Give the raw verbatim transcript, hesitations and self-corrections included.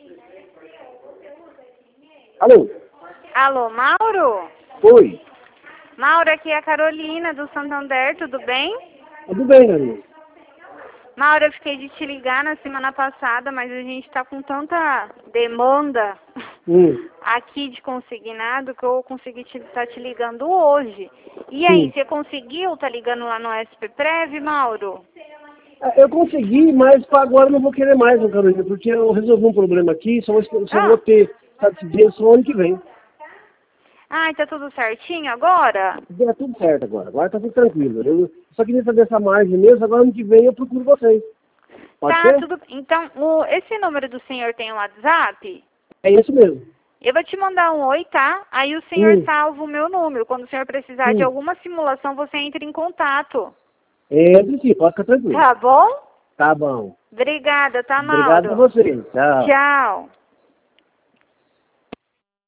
Alô? Alô, Mauro? Oi. Mauro, aqui é a Carolina do Santander, tudo bem? Tudo bem, Carolina? Mauro, eu fiquei de te ligar na semana passada, mas a gente tá com tanta demanda Hum. aqui de consignado que eu consegui te, tá te ligando hoje. E aí, Sim. você conseguiu tá ligando lá no S P Prev, Mauro? Eu consegui, mas para agora eu não vou querer mais, né, Carolina, porque eu resolvi um problema aqui, só vou, só Ah, vou ter satisfeito só ano que vem. ai, tá tudo certinho agora? Deu tudo certo agora, agora tá tudo tranquilo. Eu só queria fazer essa margem mesmo, agora ano que vem eu procuro vocês. Pode Tá, ser? tudo. Então, o, esse número do senhor tem um WhatsApp? É isso mesmo. Eu vou te mandar um oi, tá? Aí o senhor Hum, salva o meu número. Quando o senhor precisar de hum. alguma simulação, você entra em contato. É, sim, pode ficar tranquilo. Tá bom? Tá bom. Obrigada, tá, Obrigado a Mauro? vocês. Tchau. Tchau.